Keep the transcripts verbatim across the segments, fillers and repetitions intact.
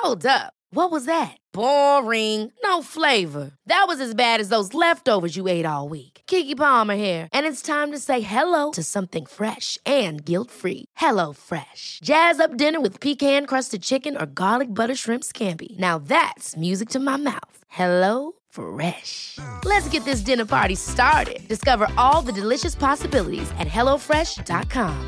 Hold up. What was that? Boring. No flavor. That was as bad as those leftovers you ate all week. Keke Palmer here, and it's time to say hello to something fresh and guilt-free. Hello Fresh. Jazz up dinner with pecan-crusted chicken or garlic butter shrimp scampi. Now that's music to my mouth. Hello Fresh. Let's get this dinner party started. Discover all the delicious possibilities at hello fresh dot com.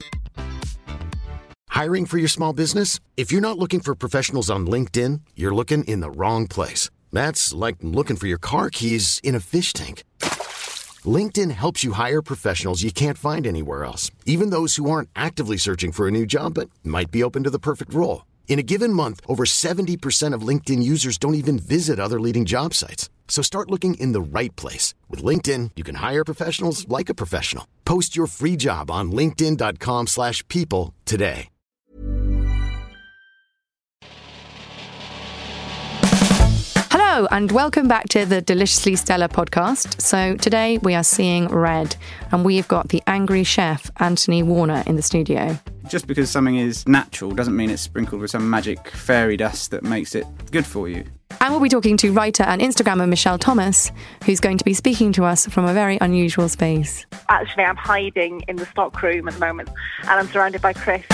Hiring for your small business? If you're not looking for professionals on LinkedIn, you're looking in the wrong place. That's like looking for your car keys in a fish tank. LinkedIn helps you hire professionals you can't find anywhere else, even those who aren't actively searching for a new job but might be open to the perfect role. In a given month, over seventy percent of LinkedIn users don't even visit other leading job sites. So start looking in the right place. With LinkedIn, you can hire professionals like a professional. Post your free job on linkedin dot com slash people today. Hello and welcome back to the Deliciously Stellar podcast. So today we are seeing red and we've got the angry chef Anthony Warner in the studio. Just because something is natural doesn't mean it's sprinkled with some magic fairy dust that makes it good for you. And we'll be talking to writer and Instagrammer Michelle Thomas, who's going to be speaking to us from a very unusual space. Actually, I'm hiding in the stockroom at the moment and I'm surrounded by Chris.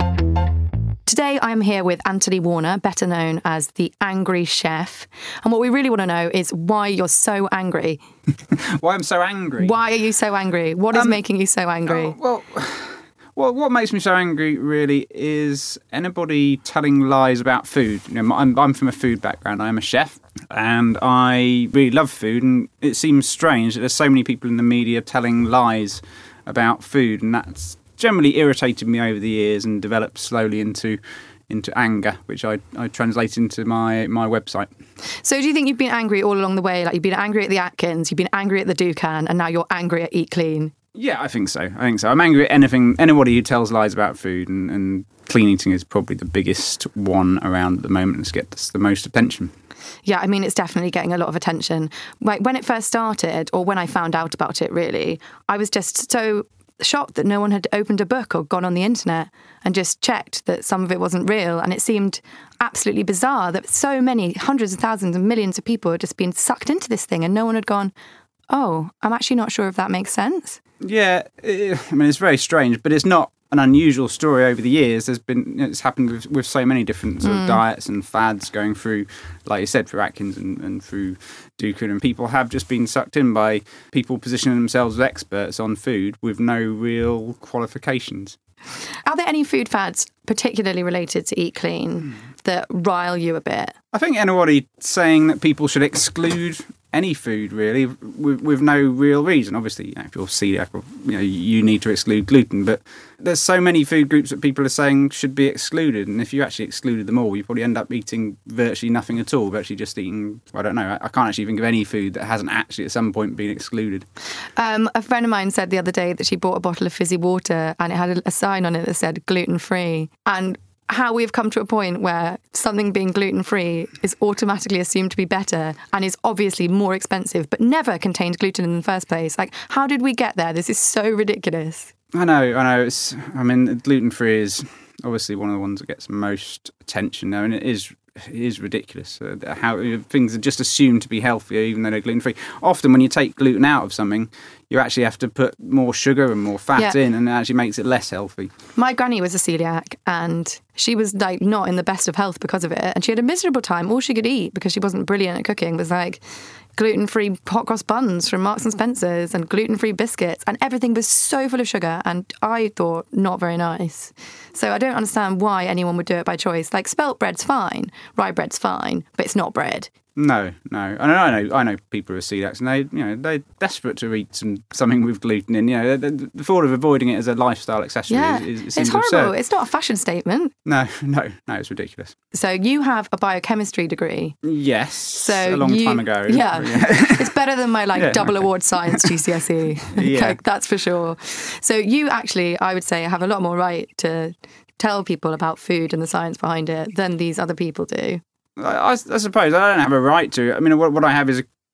Today I'm here with Anthony Warner, better known as the Angry Chef. And what we really want to know is why you're so angry. Why I'm so angry? Why are you so angry? What is um, making you so angry? Oh, well, well, what makes me so angry really is anybody telling lies about food. You know, I'm, I'm from a food background. I'm a chef and I really love food. And it seems strange that there's so many people in the media telling lies about food, and that's generally irritated me over the years and developed slowly into into anger, which I, I translate into my, my website. So do you think you've been angry all along the way? Like you've been angry at the Atkins, you've been angry at the Dukan, and now you're angry at Eat Clean? Yeah, I think so. I think so. I'm angry at anything, anybody who tells lies about food, and, and clean eating is probably the biggest one around at the moment. It's gets the most attention. Yeah, I mean, it's definitely getting a lot of attention. Like when it first started, or when I found out about it, really, I was just so shocked that no one had opened a book or gone on the internet and just checked that some of it wasn't real. And it seemed absolutely bizarre that so many hundreds of thousands and millions of people had just been sucked into this thing and no one had gone, oh, I'm actually not sure if that makes sense. Yeah, it, I mean, it's very strange, but it's not an unusual story over the years. There's been, it's happened with, with so many different sort of mm. diets and fads going through, like you said, through Atkins and, and through Dukan, and people have just been sucked in by people positioning themselves as experts on food with no real qualifications. Are there any food fads particularly related to Eat Clean mm. that rile you a bit? I think anybody saying that people should exclude any food, really, with, with no real reason. Obviously, you know, if you're celiac, you know, you need to exclude gluten, but there's so many food groups that people are saying should be excluded, and if you actually excluded them all, you probably end up eating virtually nothing at all, virtually just eating, I don't know, I can't actually think of any food that hasn't actually at some point been excluded. Um, a friend of mine said the other day that she bought a bottle of fizzy water and it had a, a sign on it that said gluten-free, and how we've come to a point where something being gluten-free is automatically assumed to be better and is obviously more expensive, but never contained gluten in the first place. Like, how did we get there? This is so ridiculous. I know, I know. It's, I mean, gluten-free is obviously one of the ones that gets most attention now, and it is it is ridiculous uh, how things are just assumed to be healthier even though they're gluten-free. Often when you take gluten out of something, you actually have to put more sugar and more fat yeah. in, and it actually makes it less healthy. My granny was a celiac and she was like not in the best of health because of it, and she had a miserable time. All she could eat, because she wasn't brilliant at cooking, was like gluten-free hot cross buns from Marks and Spencer's and gluten-free biscuits, and everything was so full of sugar, and I thought not very nice. So I don't understand why anyone would do it by choice. Like, spelt bread's fine, rye bread's fine, but it's not bread. No, no. I know, I know, I know people who are celiacs, and they, you know, they're desperate to eat some something with gluten in. You know, the, the thought of avoiding it as a lifestyle accessory yeah, is, is it's horrible. Absurd. It's not a fashion statement. No, no, no. It's ridiculous. So you have a biochemistry degree. Yes. So a long you, time ago. Yeah, yeah. It's better than my like yeah, double okay. award science G C S E. Yeah, like, that's for sure. So you actually, I would say, have a lot more right to tell people about food and the science behind it than these other people do. I, I suppose I don't have a right to. I mean, what, what I have is a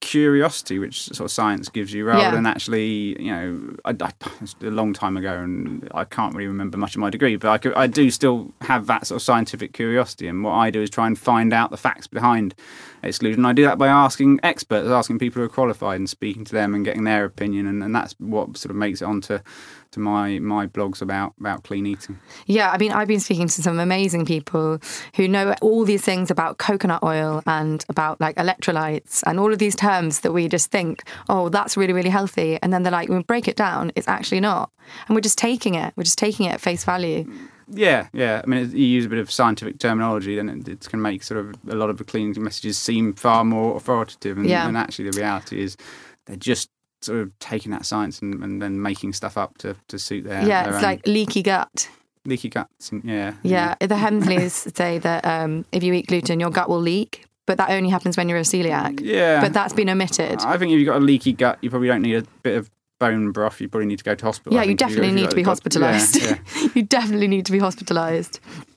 curiosity which sort of science gives you, rather Yeah. than actually, you know, I, I, it's a long time ago and I can't really remember much of my degree, but I, could, I do still have that sort of scientific curiosity, and what I do is try and find out the facts behind exclusion. I do that by asking experts, asking people who are qualified and speaking to them and getting their opinion, and, and that's what sort of makes it onto to my my blogs about about clean eating. Yeah, I mean, I've been speaking to some amazing people who know all these things about coconut oil and about like electrolytes and all of these terms that we just think, oh, that's really, really healthy. And then they're like, when we break it down, it's actually not. And we're just taking it. We're just taking it at face value. Yeah, yeah. I mean, you use a bit of scientific terminology, then it, it's going to make sort of a lot of the clean eating messages seem far more authoritative. And, Yeah. and actually, the reality is they're just sort of taking that science and, and then making stuff up to, to suit their Yeah, their it's own like leaky gut. leaky guts. And, yeah, Yeah, the Hemsleys say that um, if you eat gluten, your gut will leak, but that only happens when you're a celiac. Yeah. But that's been omitted. I think if you've got a leaky gut, you probably don't need a bit of bone broth. You probably need to go to hospital. Yeah, I you think, if definitely if need you've to be got- hospitalised. Yeah, yeah. You definitely need to be hospitalised.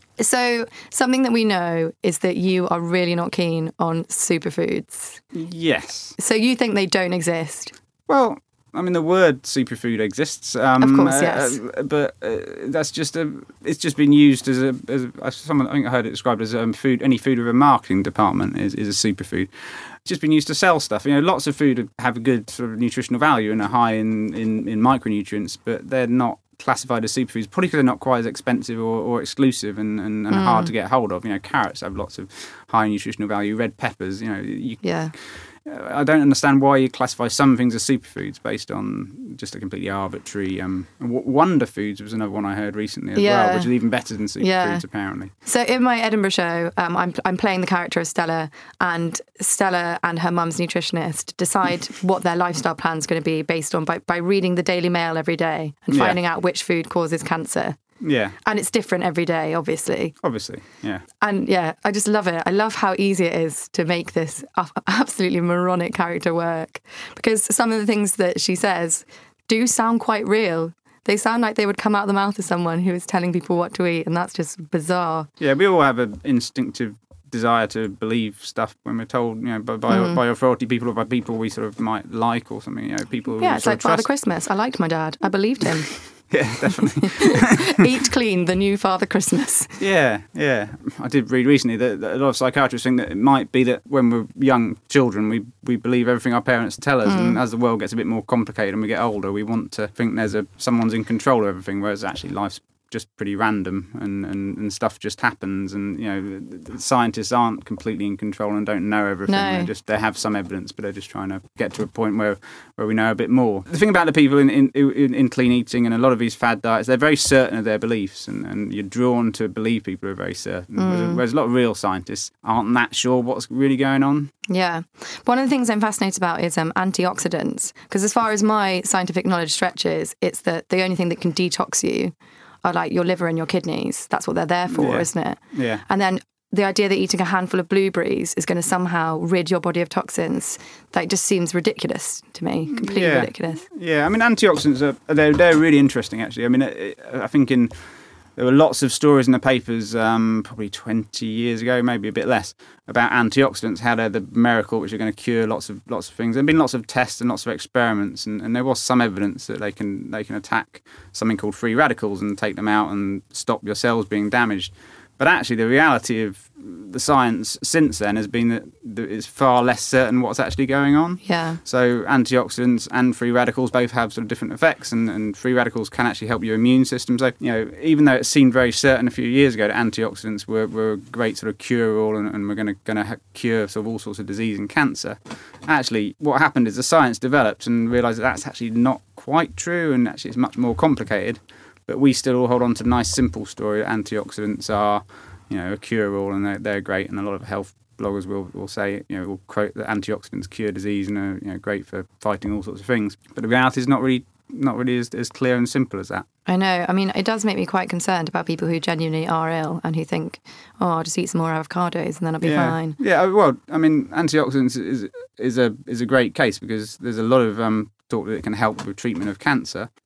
So something that we know is that you are really not keen on superfoods. Yes. So you think they don't exist? Well, I mean, the word superfood exists. Um, Of course, uh, yes. uh, but uh, that's just a. It's just been used as a. As a someone, I think I heard it described as um, food. Any food with a marketing department is, is a superfood. It's just been used to sell stuff. You know, lots of food have a good sort of nutritional value and are high in, in, in micronutrients, but they're not classified as superfoods, probably because they're not quite as expensive or, or exclusive and, and, and Mm. hard to get hold of. You know, carrots have lots of high nutritional value. Red peppers, you know, you, Yeah. I don't understand why you classify some things as superfoods based on just a completely arbitrary. Um, w- Wonder Foods was another one I heard recently as Yeah. well, which is even better than superfoods Yeah. apparently. So in my Edinburgh show, um, I'm I'm playing the character of Stella, and Stella and her mum's nutritionist decide what their lifestyle plan is going to be based on by, by reading the Daily Mail every day and Yeah. finding out which food causes cancer. Yeah, And it's different every day, obviously. obviously, yeah. And yeah, I just love it. I love how easy it is to make this a- absolutely moronic character work, because some of the things that she says do sound quite real. They sound like they would come out of the mouth of someone who is telling people what to eat, and that's just bizarre. Yeah, we all have an instinctive desire to believe stuff when we're told, you know, by by, Mm. by authority people or by people we sort of might like or something. You know, people. Yeah, we it's sort like of Father trust. Christmas. I liked my dad. I believed him. Yeah, definitely. Eat clean, the new Father Christmas. Yeah, yeah. I did read recently that, that a lot of psychiatrists think that it might be that when we're young children, we, we believe everything our parents tell us, and as the world gets a bit more complicated and we get older, we want to think there's a someone's in control of everything, whereas actually life's just pretty random and, and, and stuff just happens, and you know the, the scientists aren't completely in control and don't know everything. No. They just they have some evidence, but they're just trying to get to a point where, where we know a bit more. The thing about the people in in, in, in clean eating and a lot of these fad diets, they're very certain of their beliefs, and, and you're drawn to believe people are very certain. Whereas, whereas a lot of real scientists aren't that sure what's really going on. Yeah. One of the things I'm fascinated about is um, antioxidants, because as far as my scientific knowledge stretches, it's that the only thing that can detox you are like your liver and your kidneys. That's what they're there for, Yeah. isn't it? Yeah. And then the idea that eating a handful of blueberries is going to somehow rid your body of toxins, that just seems ridiculous to me. Completely Yeah. ridiculous. Yeah, I mean, antioxidants are they're, they're really interesting, actually. I mean, it, I think in there were lots of stories in the papers um, probably twenty years ago, maybe a bit less, about antioxidants, how they're the miracle which are going to cure lots of lots of things. There have been lots of tests and lots of experiments, and, and there was some evidence that they can they can attack something called free radicals and take them out and stop your cells being damaged. But actually, the reality of the science since then has been that that it's far less certain what's actually going on. Yeah. So antioxidants and free radicals both have sort of different effects, and, and free radicals can actually help your immune system. So, you know, even though it seemed very certain a few years ago that antioxidants were, were a great sort of cure-all and, and we're going to going to cure sort of all sorts of disease and cancer, actually what happened is the science developed and realised that that's actually not quite true, and actually it's much more complicated. But we still all hold on to the nice simple story that antioxidants are, you know, a cure-all and they're, they're great, and a lot of health bloggers will, will say, you know, will quote that antioxidants cure disease and are, you know, great for fighting all sorts of things. But the reality is not really not really as, as clear and simple as that. I know. I mean, it does make me quite concerned about people who genuinely are ill and who think, oh, I'll just eat some more avocados and then I'll be yeah. fine. Yeah, well, I mean, antioxidants is is a is a great case because there's a lot of um, talk that it can help with treatment of cancer.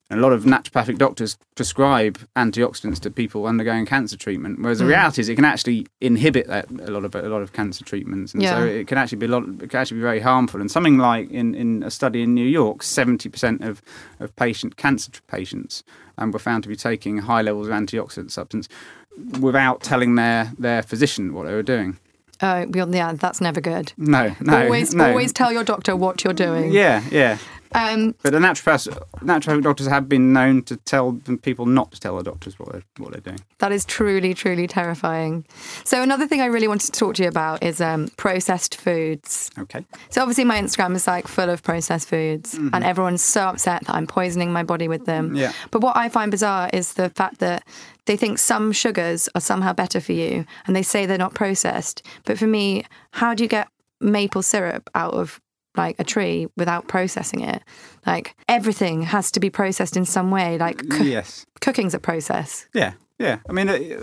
And a lot of naturopathic doctors prescribe antioxidants to people undergoing cancer treatment, whereas the Mm. reality is it can actually inhibit that, a lot of a lot of cancer treatments, and Yeah. so it can actually be a lot. It can actually be very harmful. And something like in, in a study in New York, seventy percent of of patient cancer patients um, were found to be taking high levels of antioxidant substance without telling their their physician what they were doing. Oh, well, yeah, that's never good. No, no, always, no. always tell your doctor what you're doing. Yeah, yeah. Um, But the naturopaths, naturopathic doctors have been known to tell people not to tell the doctors what they're, what they're doing. That is truly, truly terrifying. So another thing I really wanted to talk to you about is um, processed foods. Okay. So obviously my Instagram is like full of processed foods mm-hmm. and everyone's so upset that I'm poisoning my body with them. Yeah. But what I find bizarre is the fact that they think some sugars are somehow better for you and they say they're not processed. But for me, how do you get maple syrup out of like a tree without processing it? Like everything has to be processed in some way. Like co- yes, cooking's a process. Yeah, yeah. I mean, it,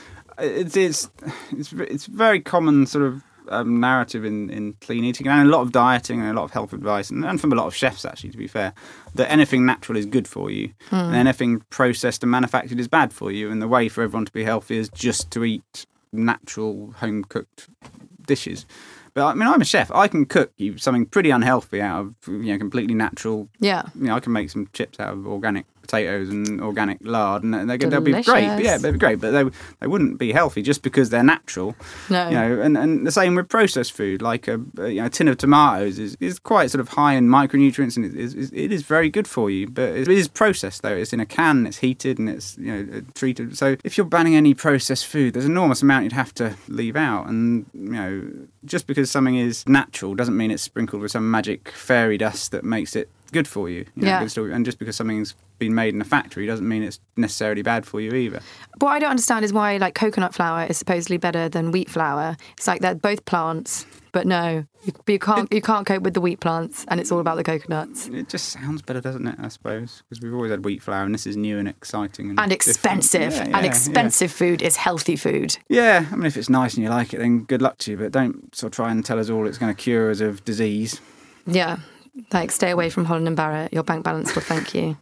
it's it's it's it's very common sort of um, narrative in, in clean eating and a lot of dieting and a lot of health advice and, and from a lot of chefs actually. To be fair, that anything natural is good for you mm. and anything processed and manufactured is bad for you. And the way for everyone to be healthy is just to eat natural, home cooked dishes. But I mean, I'm a chef. I can cook you something pretty unhealthy out of, you know, completely natural. Yeah. You know, I can make some chips out of organic potatoes and organic lard, and they're, they'll be great. But yeah, they'll be great, but they they wouldn't be healthy just because they're natural. No. You know, and, and the same with processed food. Like a, a you know a tin of tomatoes is, is quite sort of high in micronutrients, and it is it is very good for you. But it is processed though. It's in a can, it's heated, and it's you know treated. So if you're banning any processed food, there's an enormous amount you'd have to leave out. And you know, just because something is natural doesn't mean it's sprinkled with some magic fairy dust that makes it good for you. you know, yeah. good story. And just because something's been made in a factory doesn't mean it's necessarily bad for you either. What I don't understand is why like coconut flour is supposedly better than wheat flour. It's like they're both plants, but no, you, you can't you can't cope with the wheat plants, and it's all about the coconuts. It just sounds better, doesn't it? I suppose because we've always had wheat flour, and this is new and exciting and, and expensive. Yeah, yeah, and expensive yeah. food is healthy food. Yeah, I mean, if it's nice and you like it, then good luck to you. But don't sort of try and tell us all it's going to cure us of disease. Yeah. Like, stay away from Holland and Barrett. Your bank balance will thank you.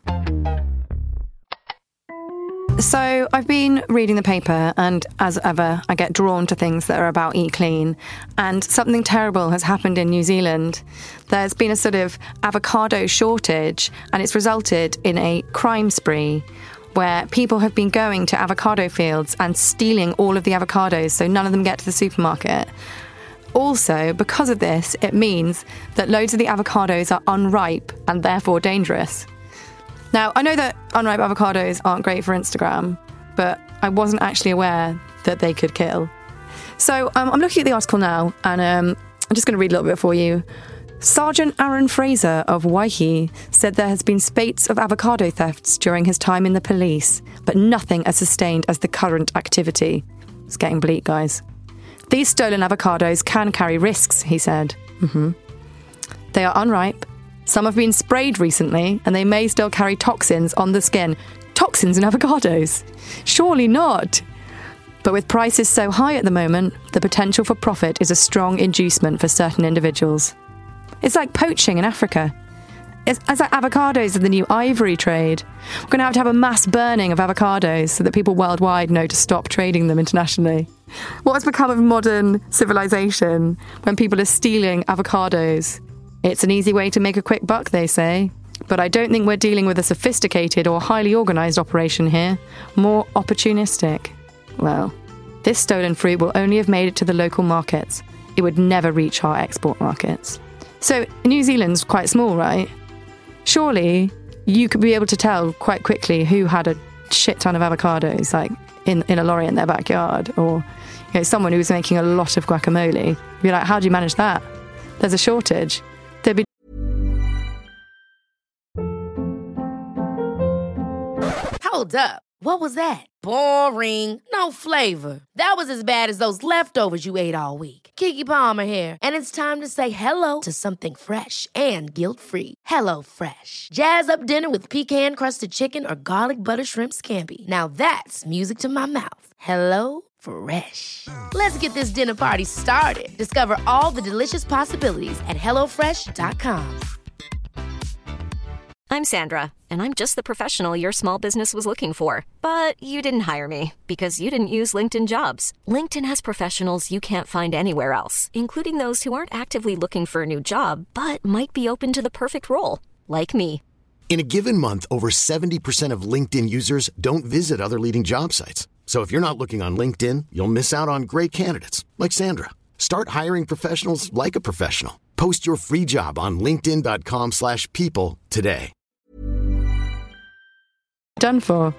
So I've been reading the paper, and as ever, I get drawn to things that are about eat clean. And something terrible has happened in New Zealand. There's been a sort of avocado shortage, and it's resulted in a crime spree where people have been going to avocado fields and stealing all of the avocados so none of them get to the supermarket. Also, because of this, it means that loads of the avocados are unripe and therefore dangerous. Now, I know that unripe avocados aren't great for Instagram, but I wasn't actually aware that they could kill. So um, I'm looking at the article now, and um, I'm just going to read a little bit for you. Sergeant Aaron Fraser of Waihi said there has been spates of avocado thefts during his time in the police, but nothing as sustained as the current activity. It's getting bleak, guys. These stolen avocados can carry risks, he said. Mm-hmm. They are unripe. Some have been sprayed recently, and they may still carry toxins on the skin. Toxins in avocados? Surely not. But with prices so high at the moment, the potential for profit is a strong inducement for certain individuals. It's like poaching in Africa. It's, it's like avocados are the new ivory trade. We're going to have to have a mass burning of avocados so that people worldwide know to stop trading them internationally. What has become of modern civilization when people are stealing avocados? It's an easy way to make a quick buck, they say. But I don't think we're dealing with a sophisticated or highly organised operation here. More opportunistic. Well, this stolen fruit will only have made it to the local markets. It would never reach our export markets. So New Zealand's quite small, right? Surely you could be able to tell quite quickly who had a shit ton of avocados, like in, in a lorry in their backyard, or you know, someone who was making a lot of guacamole. You'd be like, how do you manage that? There's a shortage. There'd be Hold up. What was that? Boring. No flavor. That was as bad as those leftovers you ate all week. Keke Palmer here, and it's time to say hello to something fresh and guilt-free. Hello Fresh. Jazz up dinner with pecan-crusted chicken or garlic butter shrimp scampi. Now that's music to my mouth. Hello Fresh. Let's get this dinner party started. Discover all the delicious possibilities at hello fresh dot com. I'm Sandra, and I'm just the professional your small business was looking for. But you didn't hire me because you didn't use LinkedIn Jobs. LinkedIn has professionals you can't find anywhere else, including those who aren't actively looking for a new job, but might be open to the perfect role, like me. In a given month, over seventy percent of LinkedIn users don't visit other leading job sites. So if you're not looking on LinkedIn, you'll miss out on great candidates like Sandra. Start hiring professionals like a professional. Post your free job on linkedin.com slash people today. Done for.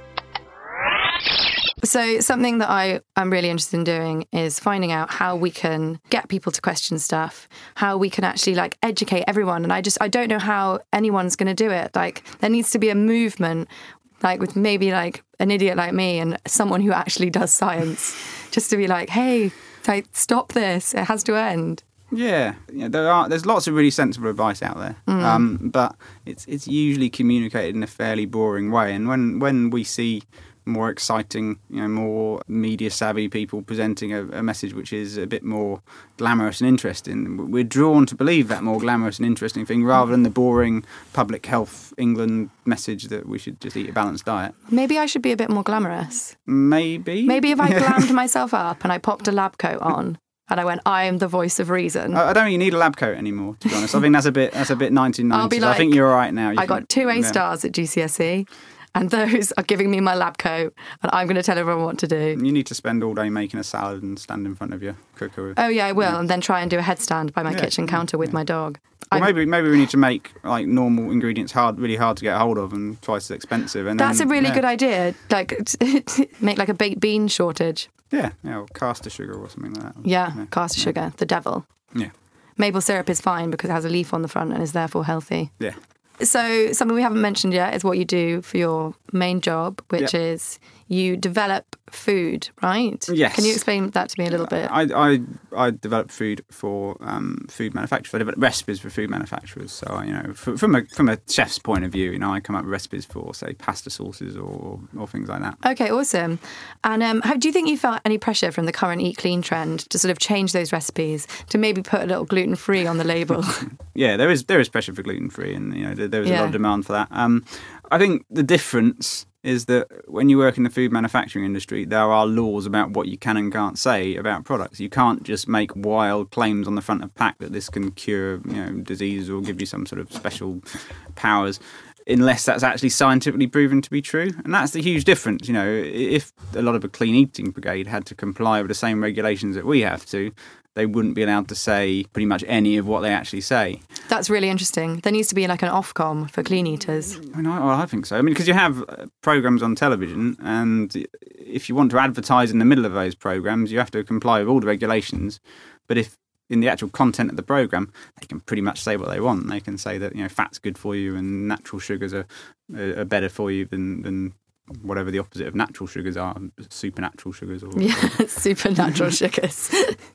So something that I am really interested in doing is finding out how we can get people to question stuff, how we can actually like educate everyone. And I just, I don't know how anyone's going to do it. Like there needs to be a movement, like with maybe like an idiot like me and someone who actually does science, just to be like, hey, like, stop this. It has to end. Yeah, yeah, there are. There's lots of really sensible advice out there, mm. um, but it's it's usually communicated in a fairly boring way. And when, when we see more exciting, you know, more media savvy people presenting a, a message which is a bit more glamorous and interesting, we're drawn to believe that more glamorous and interesting thing rather than the boring Public Health England message that we should just eat a balanced diet. Maybe I should be a bit more glamorous. Maybe. Maybe if I glammed myself up and I popped a lab coat on. And I went, I am the voice of reason. I don't think you need a lab coat anymore, to be honest. I think that's a bit that's a bit nineteen nineties. I'll be like, I think you're all right now. You I can, got two A yeah. stars at G C S E, and those are giving me my lab coat, and I'm going to tell everyone what to do. You need to spend all day making a salad and stand in front of your cooker. With, oh, yeah, I will, yeah. and then try and do a headstand by my yeah. kitchen counter with yeah. my dog. Well, maybe maybe we need to make like normal ingredients hard, really hard to get hold of and twice as expensive. And That's then, a really yeah. good idea. Like, make like a baked bean shortage. Yeah, yeah, or caster sugar or something like that. Yeah, yeah. caster yeah. sugar, the devil. Yeah. Maple syrup is fine because it has a leaf on the front and is therefore healthy. Yeah. So something we haven't mentioned yet is what you do for your main job, which yep. is you develop food, right? Yes. Can you explain that to me a little bit? I I, I develop food for um, food manufacturers. I develop recipes for food manufacturers. So you know, f- from a from a chef's point of view, you know, I come up with recipes for say pasta sauces or or things like that. Okay, awesome. And um, how, do you think you felt any pressure from the current Eat Clean trend to sort of change those recipes to maybe put a little gluten free on the label? Yeah, there is there is pressure for gluten free, and you know there, there is yeah. a lot of demand for that. Um, I think the difference is that when you work in the food manufacturing industry, there are laws about what you can and can't say about products. You can't just make wild claims on the front of pack that this can cure, you know, disease or give you some sort of special powers, unless that's actually scientifically proven to be true. And that's the huge difference. You know, if a lot of the clean eating brigade had to comply with the same regulations that we have to, they wouldn't be allowed to say pretty much any of what they actually say. That's really interesting. There needs to be like an Ofcom for clean eaters. I mean, I, well, I think so. I mean, because you have programmes on television, and if you want to advertise in the middle of those programmes, you have to comply with all the regulations. But if in the actual content of the programme, they can pretty much say what they want. They can say that, you know, fat's good for you and natural sugars are, are better for you than... than whatever the opposite of natural sugars are, supernatural sugars. Or yeah, supernatural sugars.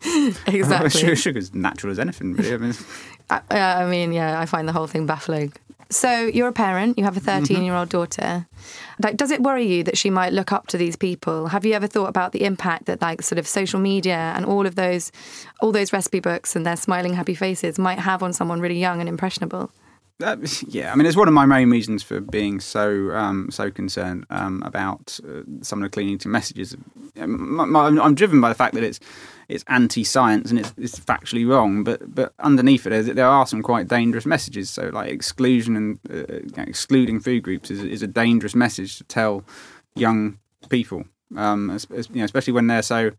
Exactly. Sugar's natural as anything, really. I mean, I, uh, I mean, yeah, I find the whole thing baffling. So you're a parent, you have a thirteen-year-old daughter. Like, does it worry you that she might look up to these people? Have you ever thought about the impact that, like, sort of social media and all of those, all those recipe books and their smiling, happy faces might have on someone really young and impressionable? Uh, yeah, I mean, it's one of my main reasons for being so um, so concerned um, about uh, some of the clean eating messages. My, my, I'm driven by the fact that it's it's anti-science and it's, it's factually wrong, but but underneath it, there are some quite dangerous messages. So, like exclusion and uh, you know, excluding food groups is, is a dangerous message to tell young people, um, as, as, you know, especially when they're so.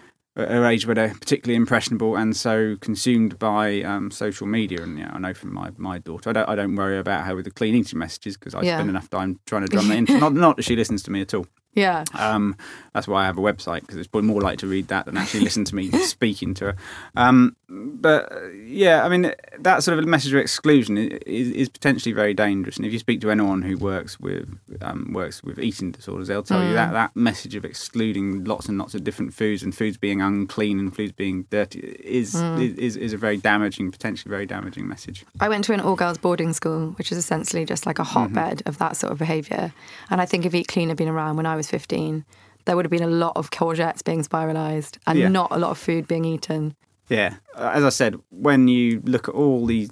At an age where they're particularly impressionable and so consumed by um, social media. And yeah, I know from my, my daughter, I don't I don't worry about her with the clean eating messages because I yeah. spend enough time trying to drum that in. Not, not that she listens to me at all. Yeah. Um, that's why I have a website, because it's probably more likely to read that than actually listen to me speaking to her. Um, but uh, yeah, I mean, that sort of message of exclusion is, is potentially very dangerous. And if you speak to anyone who works with um, works with eating disorders, they'll tell mm. you that that message of excluding lots and lots of different foods and foods being unclean and foods being dirty is mm. is, is a very damaging, potentially very damaging message. I went to an all-girls boarding school, which is essentially just like a hotbed mm-hmm. of that sort of behaviour. And I think if Eat Clean had been around when I was fifteen, there would have been a lot of courgettes being spiralised and yeah. not a lot of food being eaten. Yeah. As I said, when you look at all the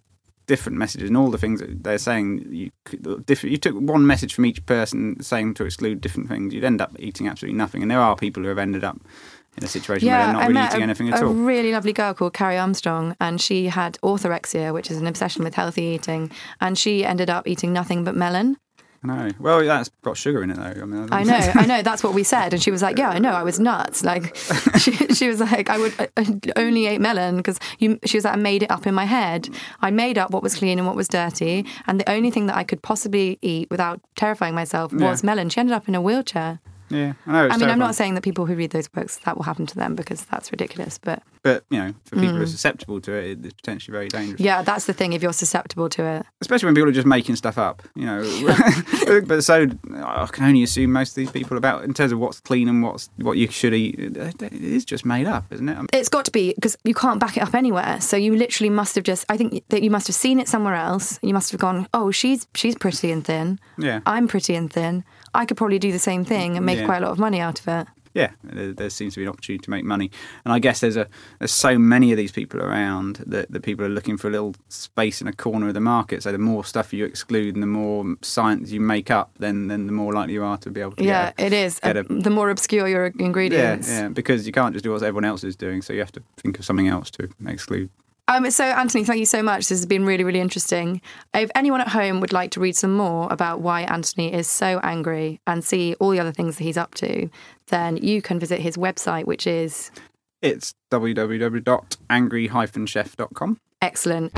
different messages and all the things that they're saying, you different. You took one message from each person saying to exclude different things, you'd end up eating absolutely nothing. And there are people who have ended up in a situation yeah, where they're not I really met eating a, anything at a all. A really lovely girl called Carrie Armstrong, and she had orthorexia, which is an obsession with healthy eating, and she ended up eating nothing but melon. I know. Well, that's got sugar in it, though. I, mean, I, I know, I know. That's what we said, and she was like, "Yeah, I know. I was nuts." Like, she, she was like, "I would I only ate melon because you." She was like, "I made it up in my head. I made up what was clean and what was dirty, and the only thing that I could possibly eat without terrifying myself was Yeah. melon." She ended up in a wheelchair. Yeah, I know. It's I mean, I'm terrifying. not saying that people who read those books that will happen to them because that's ridiculous, but But, you know, for people who Mm. are susceptible to it, it's potentially very dangerous. yeah, that's the thing. If you're susceptible to it, Especially when people are just making stuff up, you know. But so I can only assume most of these people about, in terms of what's clean and what's what you should eat, it is just made up, isn't it? it's got to be because you can't back it up anywhere. So you literally must have just. I think that you must have seen it somewhere else. You must have gone, oh, she's she's pretty and thin. Yeah. I'm pretty and thin. I could probably do the same thing and make Yeah. quite a lot of money out of it. Yeah, there, there seems to be an opportunity to make money, and I guess there's a there's so many of these people around that, that people are looking for a little space in a corner of the market. So the more stuff you exclude and the more science you make up, then then the more likely you are to be able to Yeah, get a, it is. get Uh, a- the more obscure your ingredients. Yeah, yeah, because you can't just do what everyone else is doing, so you have to think of something else to exclude. Um, so, Anthony, thank you so much. This has been really, really interesting. If anyone at home would like to read some more about why Anthony is so angry and see all the other things that he's up to, then you can visit his website, which is It's w w w dot angry dash chef dot com. excellent.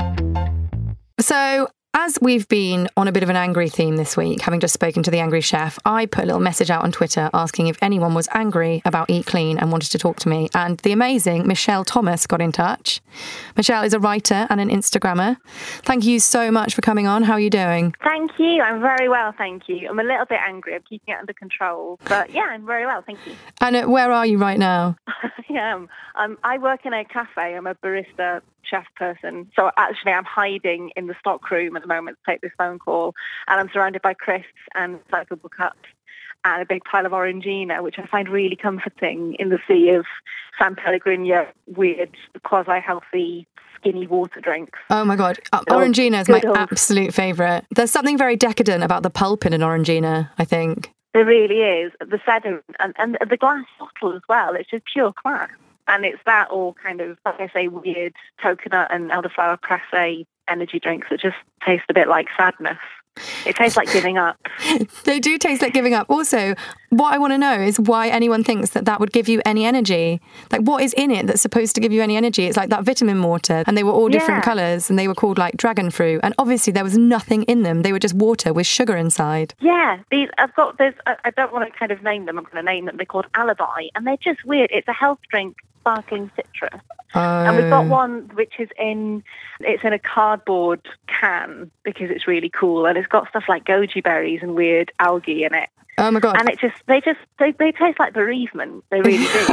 So, as we've been on a bit of an angry theme this week, having just spoken to the angry chef, I put a little message out on Twitter asking if anyone was angry about Eat Clean and wanted to talk to me. And the amazing Michelle Thomas got in touch. Michelle is a writer and an Instagrammer. Thank you so much for coming on. How are you doing? Thank you. I'm very well, thank you. I'm a little bit angry. I'm keeping it under control. But yeah, I'm very well, thank you. And uh, where are you right now? I am. Um, I work in a cafe. I'm a barista chef person. So actually I'm hiding in the stock room at the moment to take this phone call. And I'm surrounded by crisps and recyclable cups and a big pile of Orangina, which I find really comforting in the sea of San Pellegrino, weird, quasi-healthy, skinny water drinks. Oh my God. Uh, Oh, Orangina is my good old- absolute favourite. There's something very decadent about the pulp in an Orangina, I think. There really is. The sediment and, and the glass bottle as well. It's just pure class. And it's that all kind of, like I say, weird coconut and elderflower presse energy drinks that just taste a bit like sadness. It tastes like giving up. They do taste like giving up. Also, what I want to know is why anyone thinks that that would give you any energy. Like, what is in it that's supposed to give you any energy? It's like that vitamin water, and they were all different Yeah. colours, and they were called like dragon fruit. And obviously, there was nothing in them. They were just water with sugar inside. Yeah, these I've got this. I, I don't want to kind of name them. I'm going to name them. They're called Alibi, and they're just weird. It's a health drink, sparkling citrus. And we've got one which is in, it's in a cardboard can because it's really cool. And it's got stuff like goji berries and weird algae in it. Oh my God. And it just, they just, they, they taste like bereavement. They really do.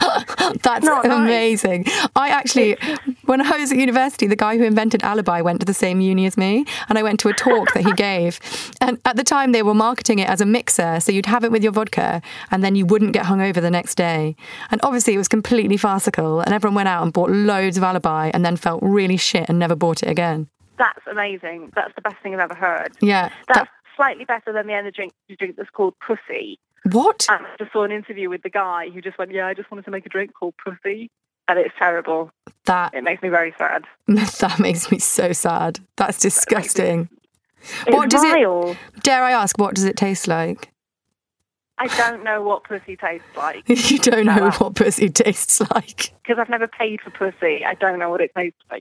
That's not nice. amazing. I actually, when I was at university, the guy who invented Alibi went to the same uni as me, and I went to a talk that he gave. And at the time, they were marketing it as a mixer, so you'd have it with your vodka, and then you wouldn't get hungover the next day. And obviously, it was completely farcical, and everyone went out and bought loads of Alibi, and then felt really shit and never bought it again. That's amazing. That's the best thing I've ever heard. Yeah. That's that- slightly better than the energy drink, drink that's called Pussy. what? And I just saw an interview with the guy who just went, yeah, I just wanted to make a drink called Pussy. And it's terrible. That It makes me very sad. that makes me so sad. That's disgusting. It's What does it- vile. Dare I ask, what does it taste like? I don't know what pussy tastes like. You don't know Wow. what pussy tastes like. Because I've never paid for pussy. I don't know what it tastes like.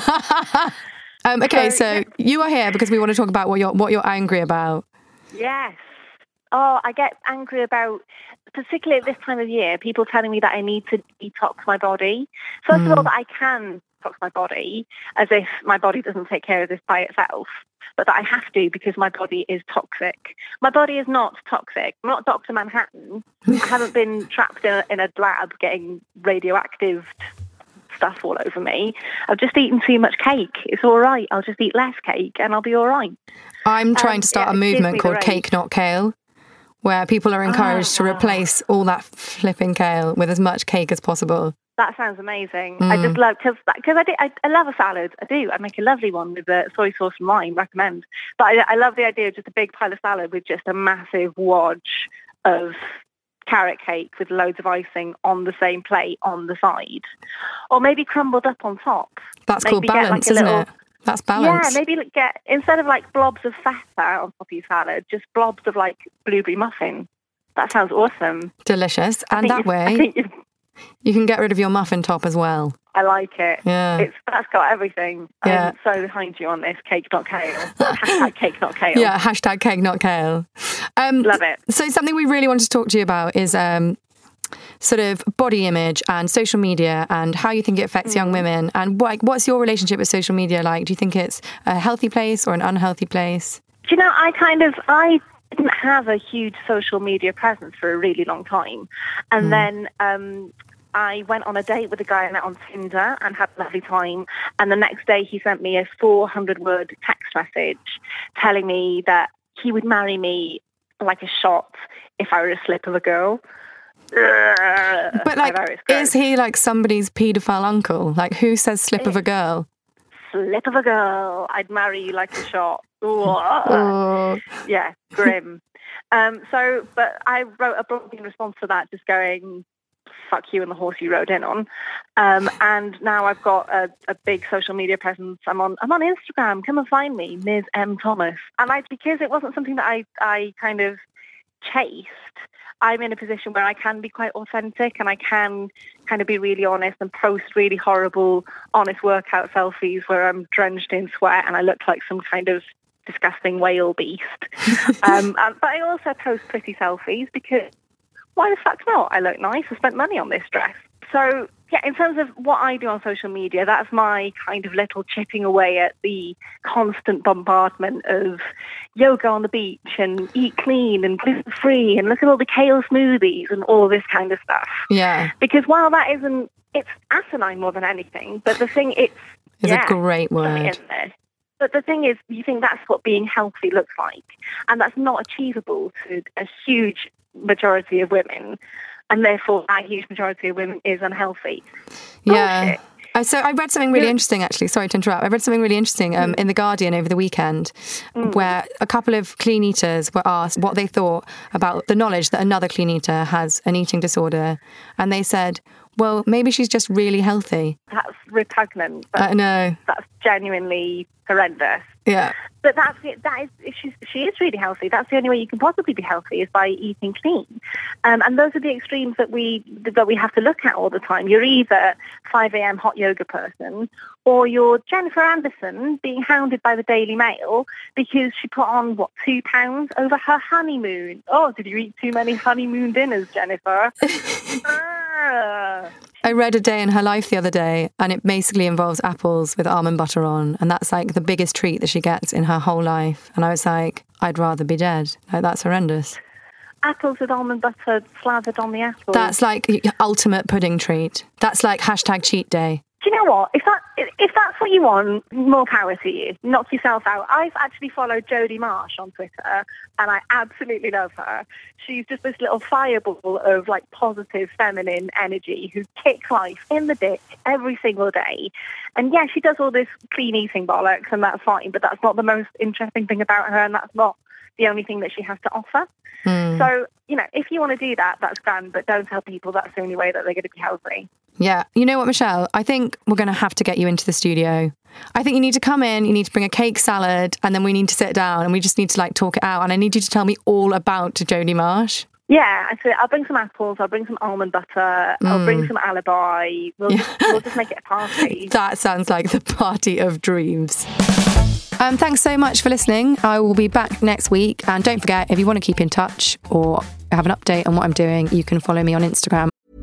um, okay, So, so yeah. you are here because we want to talk about what you're what you're angry about. Yes. Oh, I get angry about, particularly at this time of year, people telling me that I need to detox my body. First of all, that I can detox my body, as if my body doesn't take care of this by itself, but that I have to because my body is toxic. My body is not toxic. I'm not Doctor Manhattan. I haven't been trapped in a, in a lab getting radioactive stuff all over me. I've just eaten too much cake. It's all right. I'll just eat less cake and I'll be all right. I'm trying Um, to start yeah, a it gives movement me the called rage. Cake Not Kale, where people are encouraged to wow. replace all that flipping kale with as much cake as possible. That sounds amazing. Mm. I just love, because because I, do, I, I love a salad. I do. I make a lovely one with a soy sauce and lime, recommend. But I, I love the idea of just a big pile of salad with just a massive wodge of carrot cake with loads of icing on the same plate on the side. Or maybe crumbled up on top. That's maybe called balance, like isn't little, it? That's balance. Yeah, maybe get, instead of like blobs of feta on top of your salad, just blobs of like blueberry muffin. That sounds awesome. Delicious. And that way, you can get rid of your muffin top as well. I like it. Yeah. It's, that's got everything. Yeah. I'm so behind you on this. Cake, not kale. Hashtag cake, not kale. Yeah, hashtag cake, not kale. Um, Love it. So something we really want to talk to you about is um, sort of body image and social media and how you think it affects mm. young women. And like, what's your relationship with social media like? Do you think it's a healthy place or an unhealthy place? Do you know, I kind of... I. didn't have a huge social media presence for a really long time. And mm. then um, I went on a date with a guy I met on Tinder and had a lovely time. And the next day he sent me a four hundred word text message telling me that he would marry me like a shot if I were a slip of a girl. But like, is he like somebody's paedophile uncle? Like, who says slip of a girl? Slip of a girl. I'd marry you like a shot. Oh. Yeah, grim. um, so, but I wrote a blog in response to that, just going, fuck you and the horse you rode in on. Um, and now I've got a, a big social media presence. I'm on I'm on Instagram. Come and find me, Miz M. Thomas. And I, because it wasn't something that I, I kind of chased, I'm in a position where I can be quite authentic and I can kind of be really honest and post really horrible, honest workout selfies where I'm drenched in sweat and I look like some kind of disgusting whale beast. um, and, but I also post pretty selfies because why the fuck not? I look nice. I spent money on this dress. So, yeah, in terms of what I do on social media, that's my kind of little chipping away at the constant bombardment of yoga on the beach and eat clean and gluten-free and look at all the kale smoothies and all this kind of stuff. Yeah. Because while that isn't, it's asinine more than anything, but the thing, it's... It's yeah, a great word. But the thing is, you think that's what being healthy looks like. And that's not achievable to a huge majority of women. And therefore, that huge majority of women is unhealthy. Yeah. Uh, so I read something really interesting, actually. Sorry to interrupt. I read something really interesting um, mm. in The Guardian over the weekend, mm. where a couple of clean eaters were asked what they thought about the knowledge that another clean eater has an eating disorder. And they said, well, maybe she's just really healthy. That's repugnant. I know. That's genuinely horrendous. Yeah. But that's it. That is, if she's, she is really healthy. That's the only way you can possibly be healthy is by eating clean. Um, and those are the extremes that we that we have to look at all the time. You're either five a.m. hot yoga person, or you're Jennifer Anderson being hounded by the Daily Mail because she put on, what, two pounds over her honeymoon. Oh, did you eat too many honeymoon dinners, Jennifer? ah. I read A Day in Her Life the other day, and it basically involves apples with almond butter on, and that's like the biggest treat that she gets in her whole life. And I was like, I'd rather be dead. Like, that's horrendous. Apples with almond butter slathered on the apple. That's like ultimate pudding treat. That's like hashtag cheat day. Do you know what? If that if that's what you want, more power to you. Knock yourself out. I've actually followed Jodie Marsh on Twitter, and I absolutely love her. She's just this little fireball of like positive feminine energy who kicks life in the dick every single day. And yeah, she does all this clean eating bollocks, and that's fine. But that's not the most interesting thing about her, and that's not the only thing that she has to offer. Mm. So, you know, if you want to do that, that's grand, but don't tell people that's the only way that they're going to be healthy. Yeah. You know what, Michelle? I think we're going to have to get you into the studio. I think you need to come in, you need to bring a cake salad, and then we need to sit down and we just need to like talk it out. And I need you to tell me all about Jodie Marsh. Yeah, so I'll bring some apples, I'll bring some almond butter, mm. I'll bring some alibi. We'll, yeah. just, we'll just make it a party. That sounds like the party of dreams. Um, thanks so much for listening. I will be back next week. And don't forget, if you want to keep in touch or have an update on what I'm doing, you can follow me on Instagram.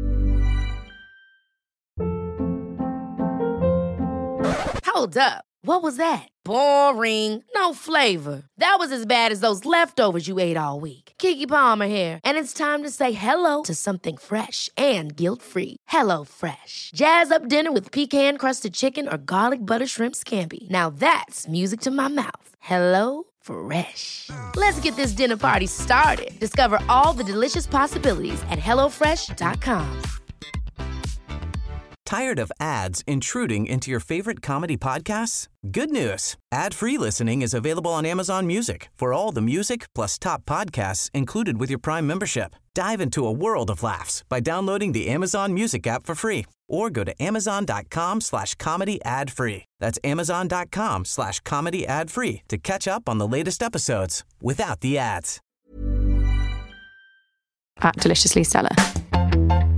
Hold up. What was that? Boring. No flavor. That was as bad as those leftovers you ate all week. Keke Palmer here. And it's time to say hello to something fresh and guilt-free. Hello Fresh. Jazz up dinner with pecan-crusted chicken or garlic butter shrimp scampi. Now that's music to my mouth. Hello Fresh. Let's get this dinner party started. Discover all the delicious possibilities at hello fresh dot com. Tired of ads intruding into your favorite comedy podcasts? Good news. Ad-free listening is available on Amazon Music for all the music plus top podcasts included with your Prime membership. Dive into a world of laughs by downloading the Amazon Music app for free or go to amazon.com slash comedy ad free. That's amazon.com slash comedy ad free to catch up on the latest episodes without the ads. At Deliciously Stella.